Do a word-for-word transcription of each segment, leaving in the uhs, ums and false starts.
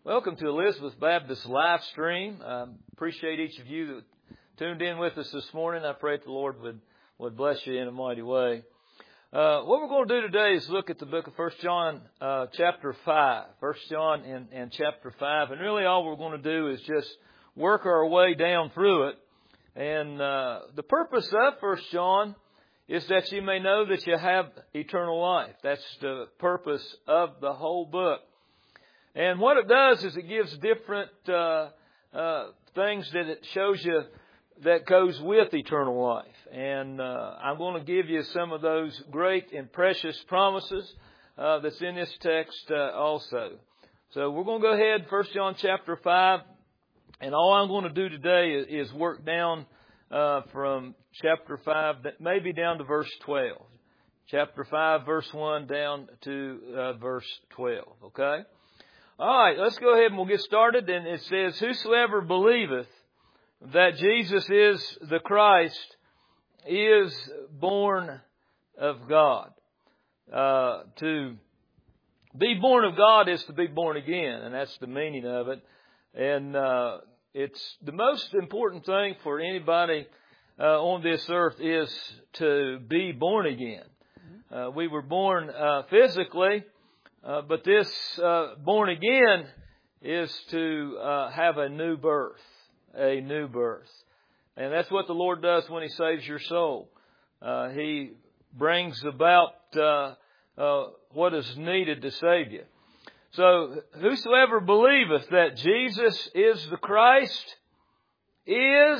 Welcome to Elizabeth Baptist live stream. I appreciate each of you that tuned in with us this morning. I pray that the Lord would, would bless you in a mighty way. Uh, what we're going to do today is look at the book of First John, uh, chapter five. First John and, and chapter five. And really all we're going to do is just work our way down through it. And uh, the purpose of First John is that you may know that you have eternal life. That's the purpose of the whole book. And what it does is it gives different uh, uh, things that it shows you that goes with eternal life. And uh, I'm going to give you some of those great and precious promises uh, that's in this text uh, also. So we're going to go ahead, First John chapter five. And all I'm going to do today is work down uh, from chapter five, maybe down to verse twelve. Chapter five, verse one, down to uh, verse twelve. Okay? All right, let's go ahead and we'll get started. And it says, whosoever believeth that Jesus is the Christ is born of God. Uh, to be born of God is to be born again, and that's the meaning of it. And uh, it's the most important thing for anybody uh, on this earth is to be born again. Uh, we were born uh, physically. Uh, but this uh, born again is to uh, have a new birth, a new birth. And that's what the Lord does when He saves your soul. Uh, he brings about uh, uh, what is needed to save you. So, whosoever believeth that Jesus is the Christ is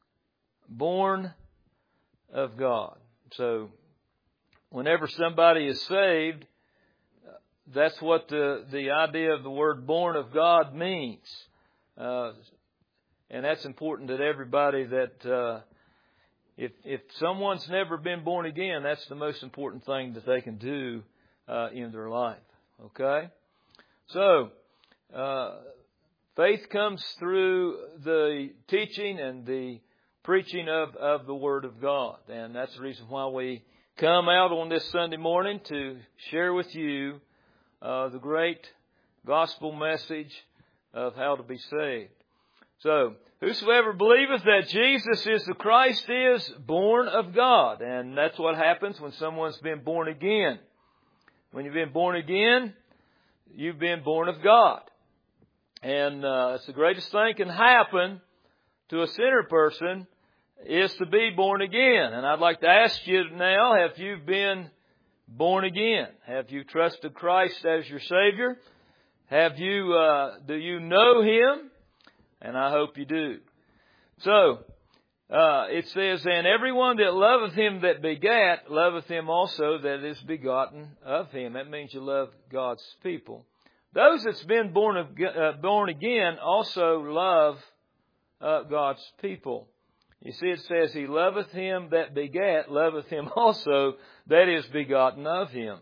born of God. So, whenever somebody is saved, that's what the, the idea of the word born of God means. Uh, and that's important that everybody that, uh, if, if someone's never been born again, that's the most important thing that they can do, uh, in their life. Okay? So, uh, faith comes through the teaching and the preaching of, of the Word of God. And that's the reason why we come out on this Sunday morning to share with you Uh, the great gospel message of how to be saved. So, whosoever believeth that Jesus is the Christ is born of God. And that's what happens when someone's been born again. When you've been born again, you've been born of God. And uh, it's the greatest thing can happen to a sinner person is to be born again. And I'd like to ask you now, have you been born again? Have you trusted Christ as your Savior? Have you, uh, do you know Him? And I hope you do. So, uh, it says, and everyone that loveth Him that begat, loveth Him also that is begotten of Him. That means you love God's people. Those that's been born of, uh, born again also love uh, God's people. You see, it says, He loveth him that begat, loveth him also that is begotten of him.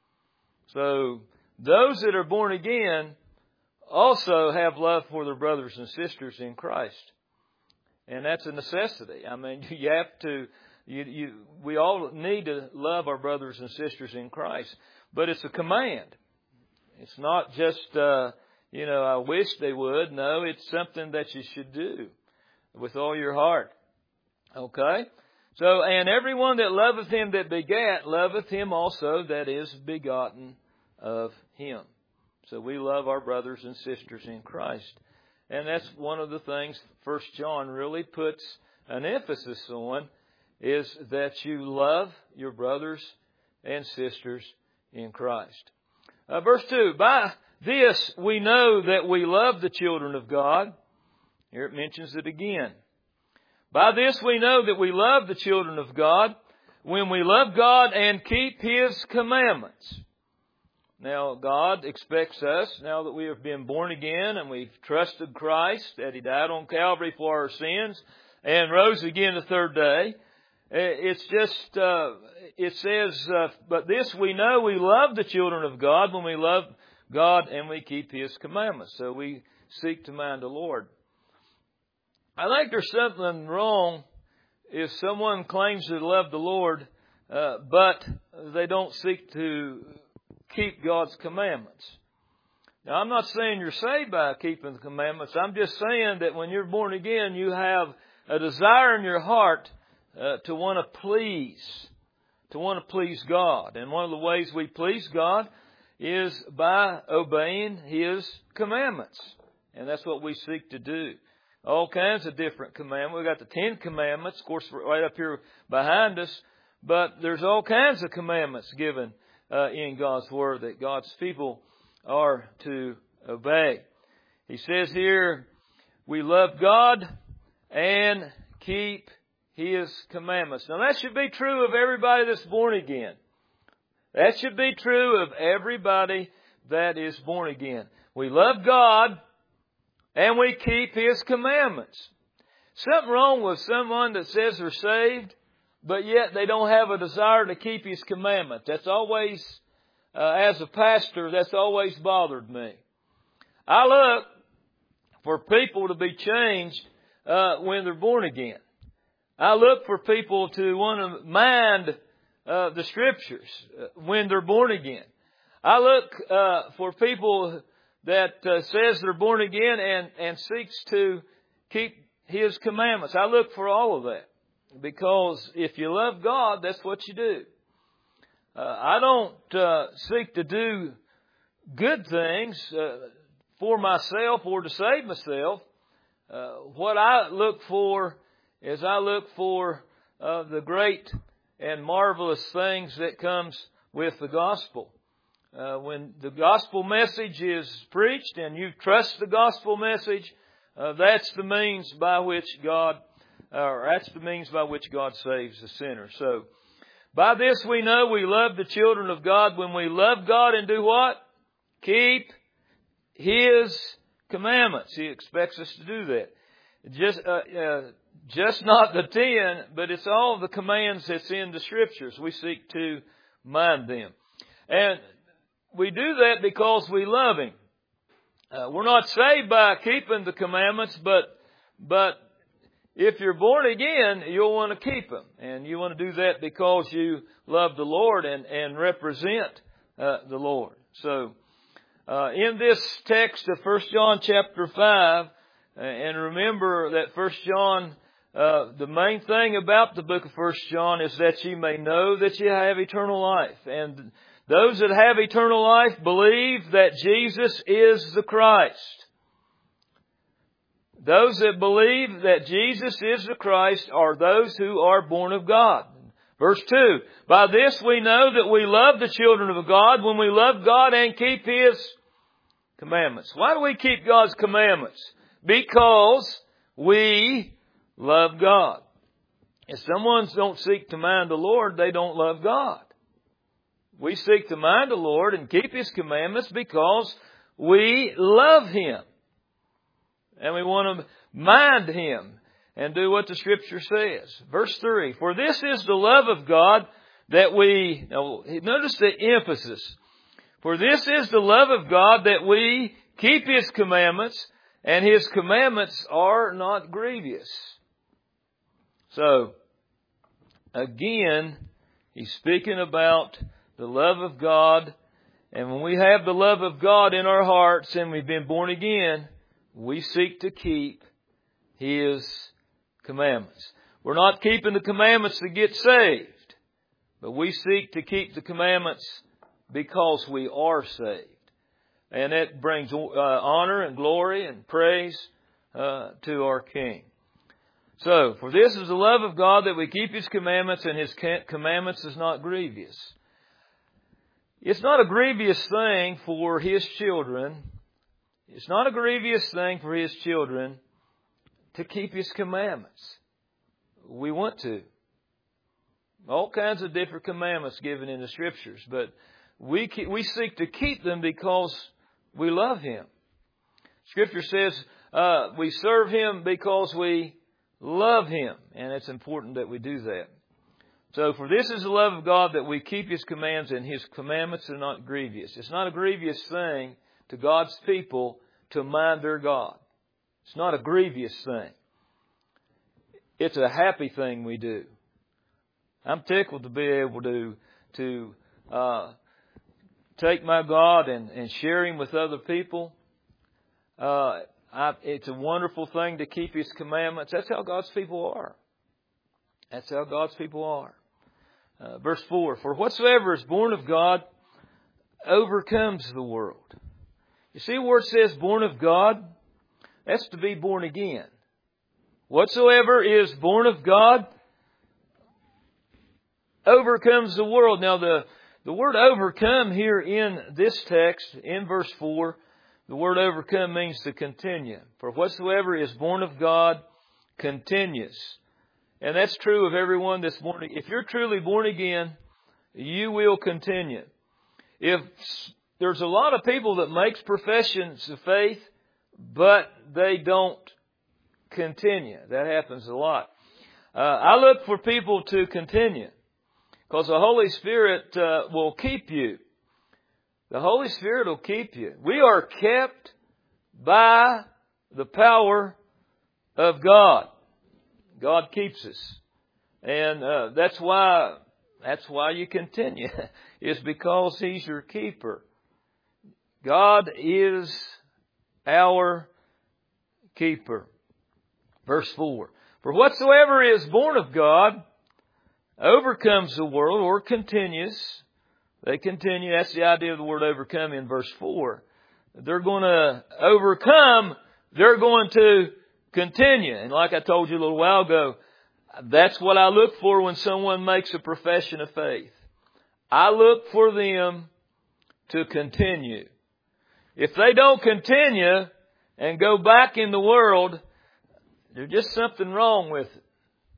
So, those that are born again also have love for their brothers and sisters in Christ. And that's a necessity. I mean, you have to, you, you, we all need to love our brothers and sisters in Christ. But it's a command. It's not just, uh, you know, I wish they would. No, it's something that you should do with all your heart. Okay? So, and everyone that loveth Him that begat, loveth Him also that is begotten of Him. So we love our brothers and sisters in Christ. And that's one of the things First John really puts an emphasis on, is that you love your brothers and sisters in Christ. Uh, verse two, by this we know that we love the children of God. Here it mentions it again. By this we know that we love the children of God, when we love God and keep His commandments. Now, God expects us, now that we have been born again and we've trusted Christ, that He died on Calvary for our sins and rose again the third day. It's just, uh, it says, uh, but this we know we love the children of God when we love God and we keep His commandments. So we seek to mind the Lord. I think there's something wrong if someone claims to love the Lord, uh, but they don't seek to keep God's commandments. Now, I'm not saying you're saved by keeping the commandments. I'm just saying that when you're born again, you have a desire in your heart uh, to want to please, to want to please God. And one of the ways we please God is by obeying His commandments. And that's what we seek to do. All kinds of different commandments. We've got the Ten Commandments, of course, right up here behind us. But there's all kinds of commandments given uh, in God's Word that God's people are to obey. He says here, we love God and keep His commandments. Now that should be true of everybody that's born again. That should be true of everybody that is born again. We love God and we keep His commandments. Something wrong with someone that says they're saved, but yet they don't have a desire to keep His commandments. That's always, uh, as a pastor, that's always bothered me. I look for people to be changed uh, when they're born again. I look for people to want to mind uh, the Scriptures when they're born again. I look uh, for people that uh, says they're born again and, and seeks to keep His commandments. I look for all of that. Because if you love God, that's what you do. Uh, I don't uh, seek to do good things uh, for myself or to save myself. Uh, what I look for is I look for uh, the great and marvelous things that comes with the gospel. Uh, when the gospel message is preached and you trust the gospel message, uh, that's the means by which God, or that's the means by which God saves the sinner. So, by this we know we love the children of God when we love God and do what? Keep His commandments. He expects us to do that. Just, uh, uh, just not the ten, but it's all the commands that's in the Scriptures. We seek to mind them. And we do that because we love Him. Uh, we're not saved by keeping the commandments, but, but if you're born again, you'll want to keep them. And you want to do that because you love the Lord and, and represent uh, the Lord. So, uh, in this text of First John chapter five, uh, and remember that First John, uh, the main thing about the book of First John is that you may know that you have eternal life. And those that have eternal life believe that Jesus is the Christ. Those that believe that Jesus is the Christ are those who are born of God. Verse two, by this we know that we love the children of God when we love God and keep His commandments. Why do we keep God's commandments? Because we love God. If someone don't seek to mind the Lord, they don't love God. We seek to mind the Lord and keep His commandments because we love Him. And we want to mind Him and do what the Scripture says. Verse three, for this is the love of God that we, now notice the emphasis. For this is the love of God that we keep His commandments, and His commandments are not grievous. So, again, He's speaking about the love of God. And when we have the love of God in our hearts and we've been born again, we seek to keep His commandments. We're not keeping the commandments to get saved, but we seek to keep the commandments because we are saved. And that brings uh, honor and glory and praise uh, to our King. So, for this is the love of God that we keep His commandments, and His commandments is not grievous. It's not a grievous thing for His children. It's not a grievous thing for His children to keep His commandments. We want to. All kinds of different commandments given in the Scriptures, but we keep, we seek to keep them because we love Him. Scripture says uh, we serve Him because we love Him, and it's important that we do that. So, for this is the love of God that we keep His commands, and His commandments are not grievous. It's not a grievous thing to God's people to mind their God. It's not a grievous thing. It's a happy thing we do. I'm tickled to be able to to uh, take my God and, and share Him with other people. Uh, I, it's a wonderful thing to keep His commandments. That's how God's people are. That's how God's people are. Uh, verse four, for whatsoever is born of God overcomes the world. You see where it says born of God? That's to be born again. Whatsoever is born of God overcomes the world. Now the, the word overcome here in this text, in verse four, the word overcome means to continue. For whatsoever is born of God continues. And that's true of everyone that's born again. If you're truly born again, you will continue. If there's a lot of people that makes professions of faith, but they don't continue. That happens a lot. Uh, I look for people to continue because the Holy Spirit uh, will keep you. The Holy Spirit will keep you. We are kept by the power of God. God keeps us. And uh, that's why that's why you continue. It's because He's your keeper. God is our keeper. Verse four. For whatsoever is born of God overcomes the world, or continues. They continue. That's the idea of the word overcome in verse four. They're going to overcome. They're going to continue. And like I told you a little while ago, that's what I look for when someone makes a profession of faith. I look for them to continue. If they don't continue and go back in the world, there's just something wrong with it.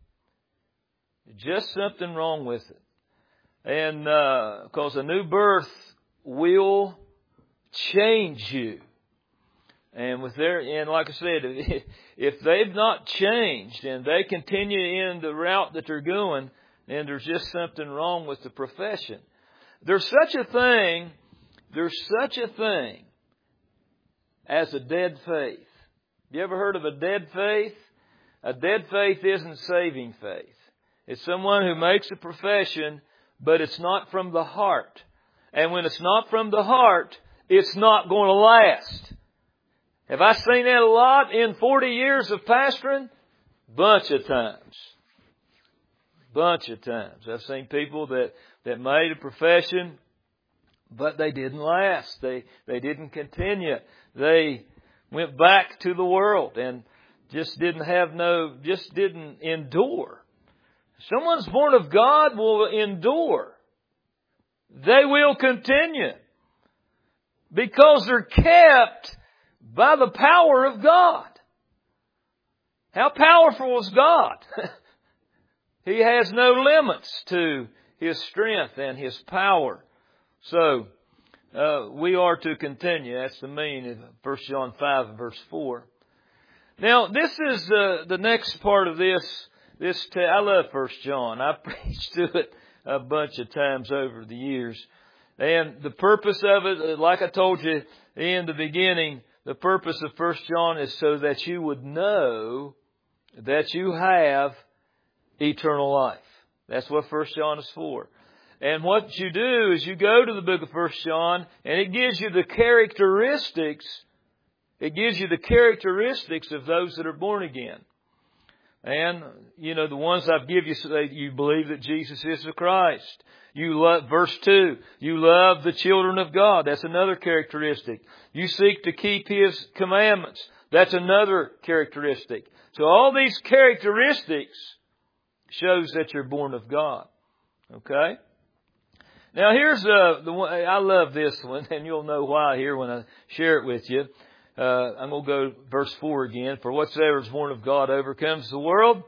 Just something wrong with it. And uh, because a new birth will change you. And with their, and like I said, if they've not changed and they continue in the route that they're going, then there's just something wrong with the profession. There's such a thing, there's such a thing as a dead faith. You ever heard of a dead faith? A dead faith isn't saving faith. It's someone who makes a profession, but it's not from the heart. And when it's not from the heart, it's not going to last. Have I seen that a lot in forty years of pastoring? Bunch of times. Bunch of times. I've seen people that, that made a profession, but they didn't last. They, they didn't continue. They went back to the world and just didn't have no, just didn't endure. Someone's born of God will endure. They will continue because they're kept by the power of God. How powerful is God? He has no limits to His strength and His power. So, uh, we are to continue. That's the meaning of First John five and verse four. Now, this is uh, the next part of this. This te- I love First John. I've preached to it a bunch of times over the years. And the purpose of it, like I told you in the beginning, the purpose of First John is so that you would know that you have eternal life. That's what First John is for. And what you do is you go to the book of First John and it gives you the characteristics, it gives you the characteristics of those that are born again. And, you know, the ones I've given you, so that you believe that Jesus is the Christ. You love, verse two, you love the children of God. That's another characteristic. You seek to keep His commandments. That's another characteristic. So all these characteristics shows that you're born of God. Okay? Now here's uh, the one, I love this one, and you'll know why here when I share it with you. Uh, I'm going to go verse four again. For whatsoever is born of God overcomes the world.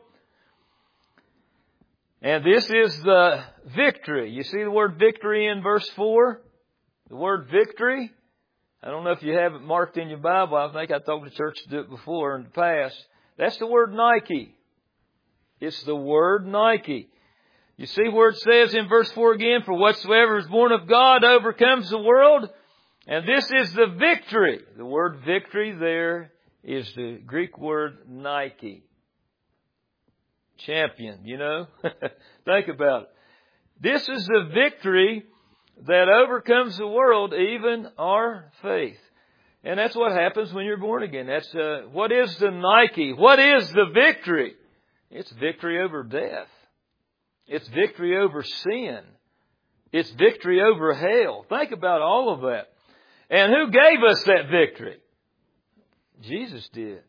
And this is the victory. You see the word victory in verse four? The word victory. I don't know if you have it marked in your Bible. I think I told the church to do it before in the past. That's the word Nike. It's the word Nike. You see where it says in verse four again, for whatsoever is born of God overcomes the world. And this is the victory. The word victory there is the Greek word Nike. Champion, you know. Think about it. This is the victory that overcomes the world, even our faith. And that's what happens when you're born again. That's uh, what is the Nike? What is the victory? It's victory over death. It's victory over sin. It's victory over hell. Think about all of that. And who gave us that victory? Jesus did.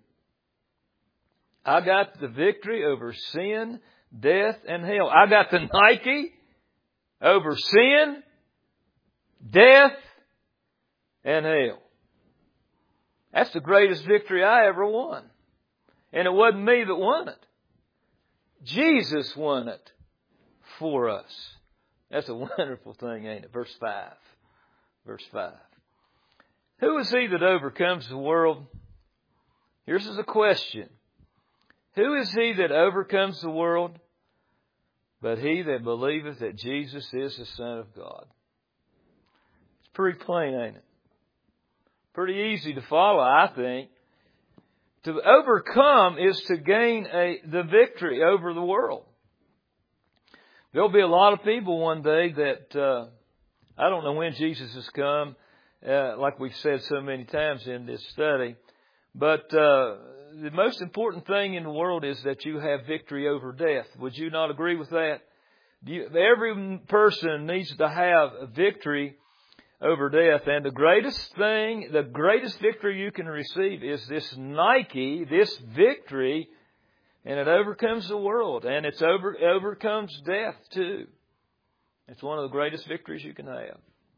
I got the victory over sin, death, and hell. I got the Nike over sin, death, and hell. That's the greatest victory I ever won. And it wasn't me that won it. Jesus won it for us. That's a wonderful thing, ain't it? Verse five. Verse five. Who is he that overcomes the world? Here's a question. Who is he that overcomes the world? But he that believeth that Jesus is the Son of God. It's pretty plain, ain't it? Pretty easy to follow, I think. To overcome is to gain a the victory over the world. There'll be a lot of people one day that, uh, I don't know when Jesus has come, uh, like we've said so many times in this study. But uh, the most important thing in the world is that you have victory over death. Would you not agree with that? You, every person needs to have a victory over death. And the greatest thing, the greatest victory you can receive is this Nike, this victory, and it overcomes the world. And it over, overcomes death too. It's one of the greatest victories you can have.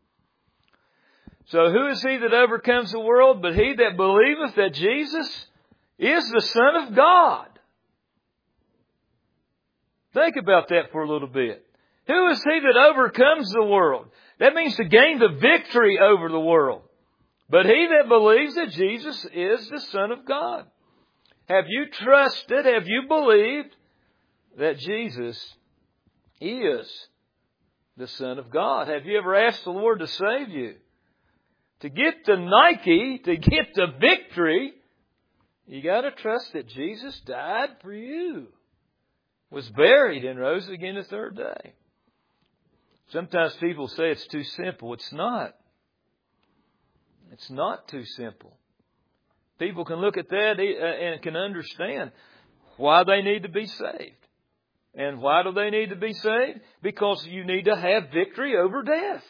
So who is he that overcomes the world? But he that believeth that Jesus is the Son of God. Think about that for a little bit. Who is he that overcomes the world? That means to gain the victory over the world. But he that believes that Jesus is the Son of God. Have you trusted, have you believed that Jesus is the Son of God? Have you ever asked the Lord to save you? To get the Nike, to get the victory, you got to trust that Jesus died for you, was buried, and rose again the third day. Sometimes people say it's too simple. It's not. It's not too simple. People can look at that and can understand why they need to be saved. And why do they need to be saved? Because you need to have victory over death.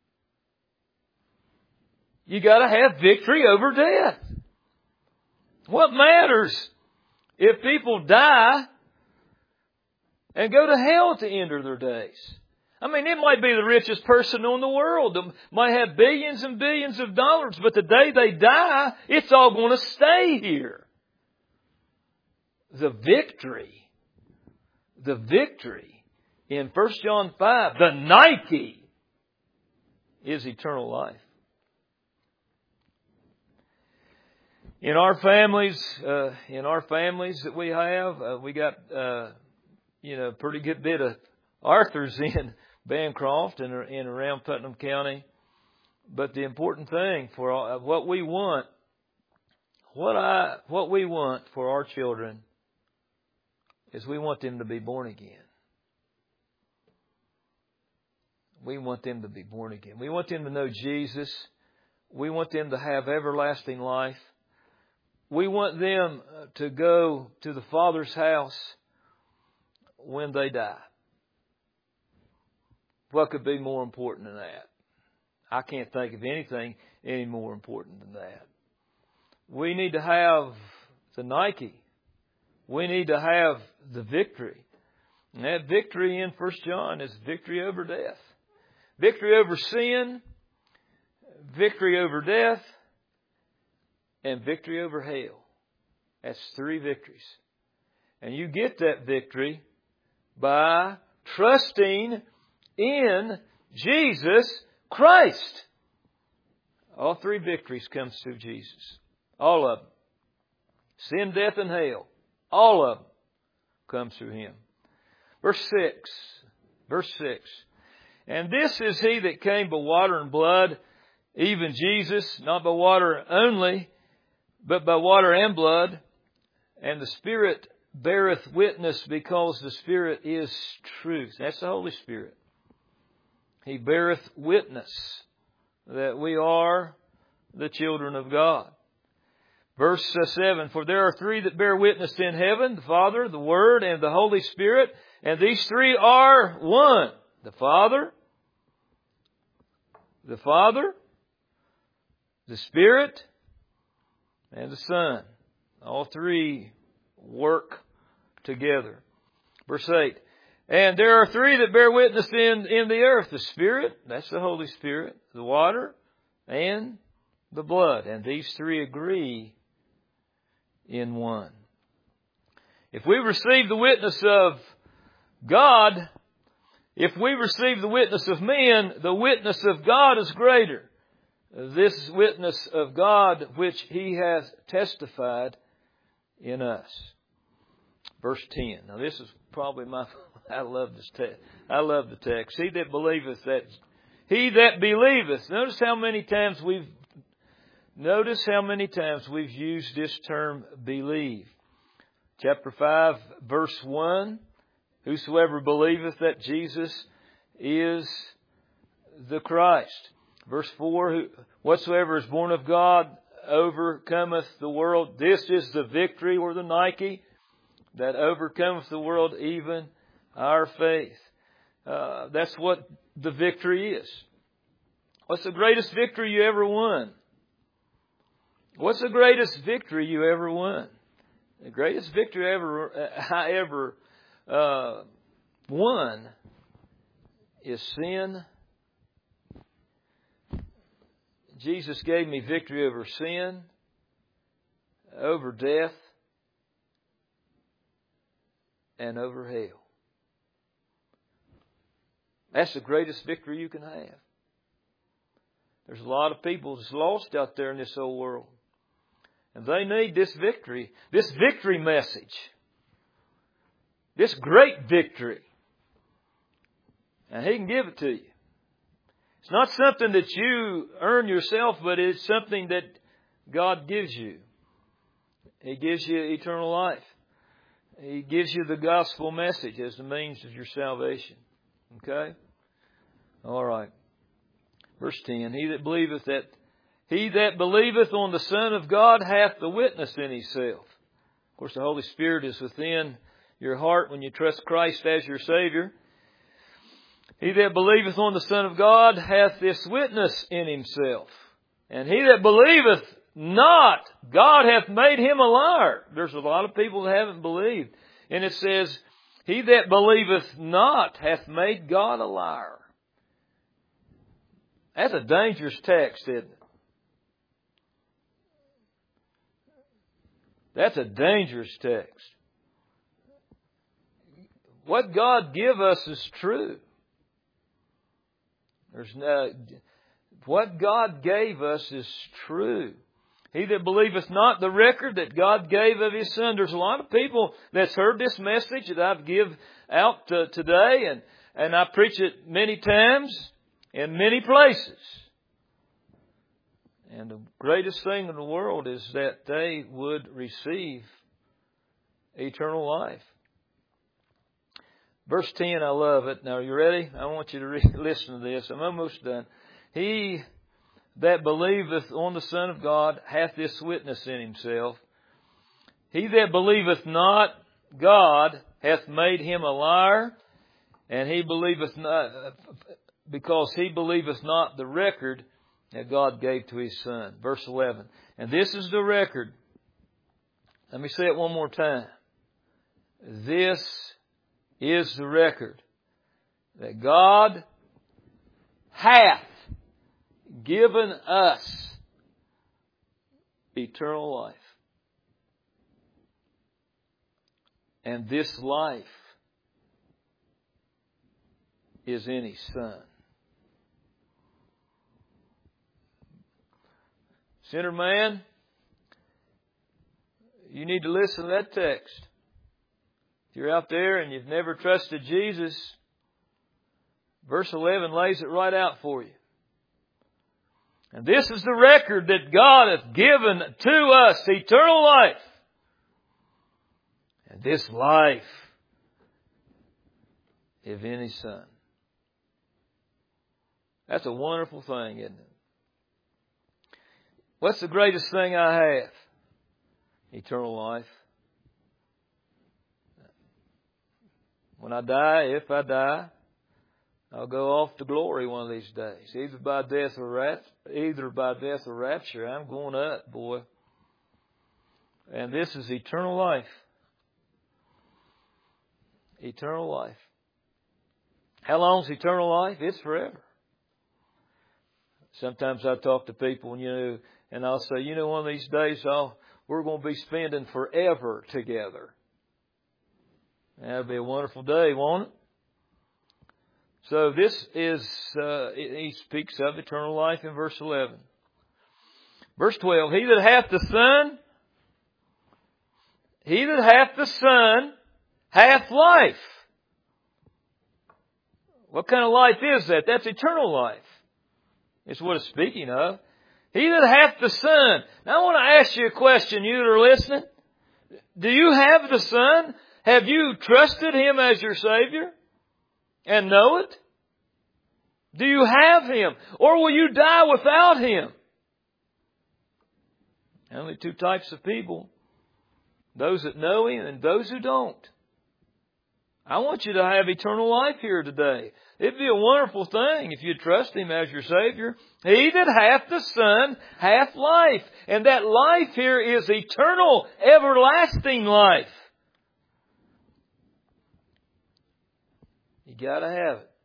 You got to have victory over death. What matters if people die and go to hell at the end of their days? I mean, it might be the richest person in the world. They might have billions and billions of dollars, but the day they die, it's all going to stay here. The victory, the victory in First John five, the Nike, is eternal life. In our families, uh, in our families that we have, uh, we got, uh, you know, a pretty good bit of Arthurs in Bancroft and in around Putnam County. But the important thing for all, what we want, what I, what we want for our children is we want them to be born again. We want them to be born again. We want them to know Jesus. We want them to have everlasting life. We want them to go to the Father's house when they die. What could be more important than that? I can't think of anything any more important than that. We need to have the Nike. We need to have the victory. And that victory in First John is victory over death. Victory over sin, victory over death, and victory over hell. That's three victories. And you get that victory by trusting in Jesus Christ. All three victories comes through Jesus. All of them. Sin, death, and hell. All of them comes through Him. Verse six. Verse six. And this is He that came by water and blood, even Jesus, not by water only, but by water and blood. And the Spirit beareth witness, because the Spirit is truth. That's the Holy Spirit. He beareth witness that we are the children of God. Verse seven, for there are three that bear witness in heaven, the Father, the Word, and the Holy Spirit, and these three are one. The Father, the Father, the Spirit, and the Son. All three work together. Verse eight, and there are three that bear witness in, in the earth, the Spirit, that's the Holy Spirit, the water, and the blood. And these three agree in one. If we receive the witness of God, if we receive the witness of men, the witness of God is greater. This witness of God which He has testified in us. Verse ten. Now this is probably my, I love this text. I love the text. He that believeth that, he that believeth. Notice how many times we've, notice how many times we've used this term believe. Chapter five, verse one. Whosoever believeth that Jesus is the Christ. Verse four, whatsoever is born of God overcometh the world. This is the victory, or the Nike, that overcometh the world, even our faith. Uh, that's what the victory is. What's the greatest victory you ever won? What's the greatest victory you ever won? The greatest victory ever I ever uh, won is sin. Jesus gave me victory over sin, over death, and over hell. That's the greatest victory you can have. There's a lot of people that's lost out there in this old world. And they need this victory, this victory message, this great victory. And He can give it to you. It's not something that you earn yourself, but it's something that God gives you. He gives you eternal life. He gives you the gospel message as the means of your salvation. Okay? All right. Verse ten. He that believeth that He that believeth on the Son of God hath the witness in himself. Of course, the Holy Spirit is within your heart when you trust Christ as your Savior. He that believeth on the Son of God hath this witness in himself. And he that believeth not, God hath made him a liar. There's a lot of people that haven't believed. And it says, he that believeth not hath made God a liar. That's a dangerous text, isn't it? That's a dangerous text. What God give us is true. There's no, what God gave us is true. He that believeth not the record that God gave of His Son. There's a lot of people that's heard this message that I've give out to today, and, and I preach it many times in many places. And the greatest thing in the world is that they would receive eternal life. Verse ten, I love it. Now, are you ready? I want you to re- listen to this. I'm almost done. He that believeth on the Son of God hath this witness in himself. He that believeth not God hath made him a liar, and he believeth not, because he believeth not the record that God gave to His Son. Verse eleven. And this is the record. Let me say it one more time. This is the record that God hath given us eternal life. And this life is in His Son. Sinner man, you need to listen to that text. If you're out there and you've never trusted Jesus, verse eleven lays it right out for you. And this is the record that God hath given to us, eternal life. And this life is in His Son. That's a wonderful thing, isn't it? What's the greatest thing I have? Eternal life. When I die, if I die, I'll go off to glory one of these days. Either by death or rapt, either by death or rapture. I'm going up, boy. And this is eternal life. Eternal life. How long's eternal life? It's forever. Sometimes I talk to people, you know, and I'll say, you know, one of these days I'll, we're going to be spending forever together. That'll be a wonderful day, won't it? So this is, uh, he speaks of eternal life in verse eleven. Verse twelve, he that hath the Son, he that hath the Son hath life. What kind of life is that? That's eternal life. It's what it's speaking of. He that hath the Son. Now I want to ask you a question, you that are listening. Do you have the Son? Have you trusted Him as your Savior? And know it? Do you have Him? Or will you die without Him? Only two types of people. Those that know Him and those who don't. I want you to have eternal life here today. It'd be a wonderful thing if you trust Him as your Savior. He that hath the Son hath life. And that life here is eternal, everlasting life. You gotta have it.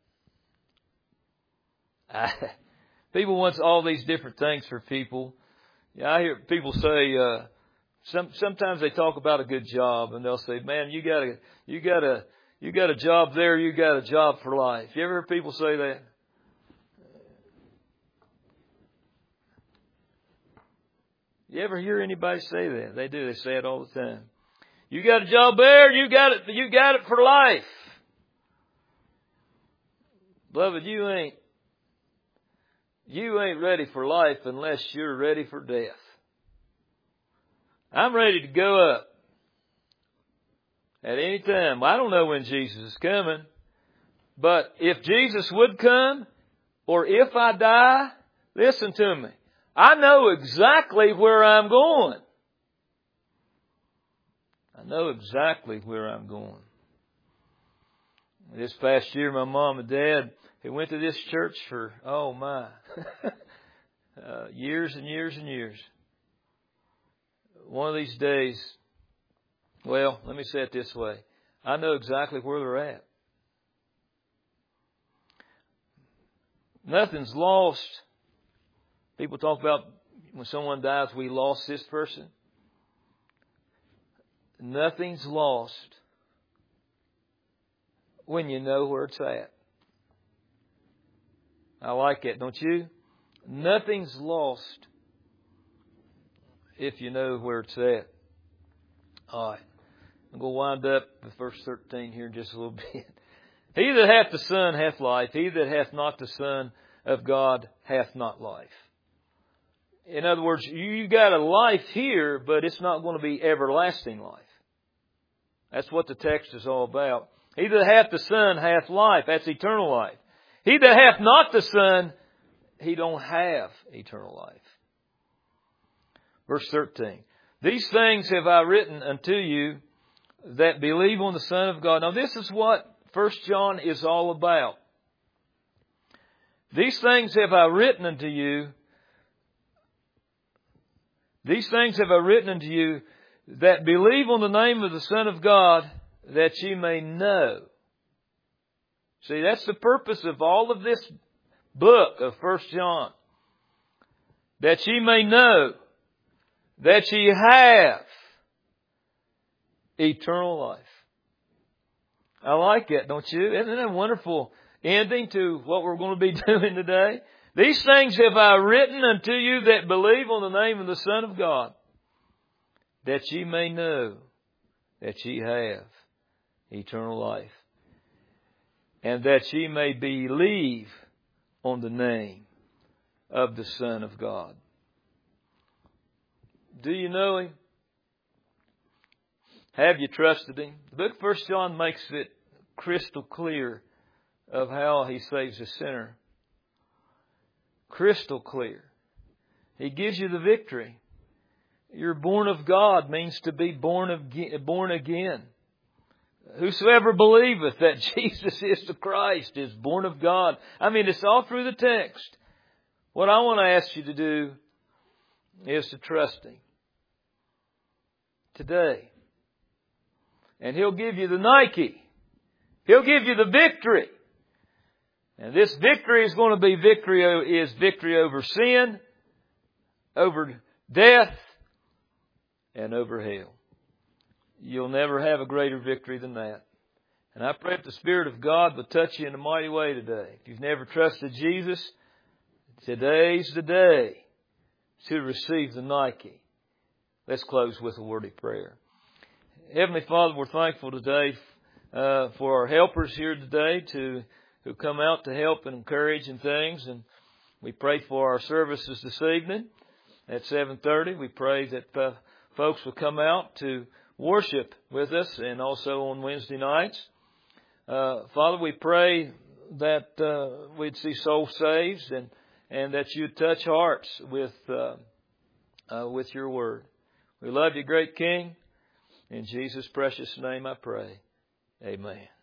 I, people want all these different things for people. Yeah, I hear people say, uh, some, sometimes they talk about a good job and they'll say, man, you got a, you got a, you got a job there, you got a job for life. You ever hear people say that? You ever hear anybody say that? They do. They say it all the time. You got a job there, you got it, you got it for life. Beloved, you ain't, you ain't ready for life unless you're ready for death. I'm ready to go up at any time. I don't know when Jesus is coming, but if Jesus would come, or if I die, listen to me. I know exactly where I'm going. I know exactly where I'm going. This past year, my mom and dad, they went to this church for, oh my, uh, years and years and years. One of these days, well, let me say it this way. I know exactly where they're at. Nothing's lost. People talk about when someone dies, we lost this person. Nothing's lost when you know where it's at. I like it, don't you? Nothing's lost if you know where it's at. All right. I'm going to wind up with verse thirteen here in just a little bit. He that hath the Son hath life. He that hath not the Son of God hath not life. In other words, you got a life here, but it's not going to be everlasting life. That's what the text is all about. He that hath the Son hath life. That's eternal life. He that hath not the Son, he don't have eternal life. Verse thirteen. These things have I written unto you that believe on the Son of God. Now this is what First John is all about. These things have I written unto you. These things have I written unto you that believe on the name of the Son of God, that ye may know. See, that's the purpose of all of this book of First John. That ye may know that ye have eternal life. I like that, don't you? Isn't that a wonderful ending to what we're going to be doing today? These things have I written unto you that believe on the name of the Son of God, that ye may know that ye have eternal life, and that ye may believe on the name of the Son of God. Do you know Him? Have you trusted Him? The book of First John makes it crystal clear of how He saves a sinner. Crystal clear. He gives you the victory. You're born of God means to be born of born again. Whosoever believeth that Jesus is the Christ is born of God. I mean, it's all through the text. What I want to ask you to do is to trust Him today. And He'll give you the Nike. He'll give you the victory. And this victory is going to be victory, is victory over sin, over death, and over hell. You'll never have a greater victory than that. And I pray that the Spirit of God will touch you in a mighty way today. If you've never trusted Jesus, today's the day to receive the Nike. Let's close with a word of prayer. Heavenly Father, we're thankful today uh, for our helpers here today to who come out to help and encourage and things. And we pray for our services this evening at seven thirty. We pray that uh, folks will come out to worship with us, and also on Wednesday nights. Uh, Father, we pray that uh, we'd see souls saved, and, and that you'd touch hearts with uh, uh, with your word. We love you, great King. In Jesus' precious name I pray. Amen.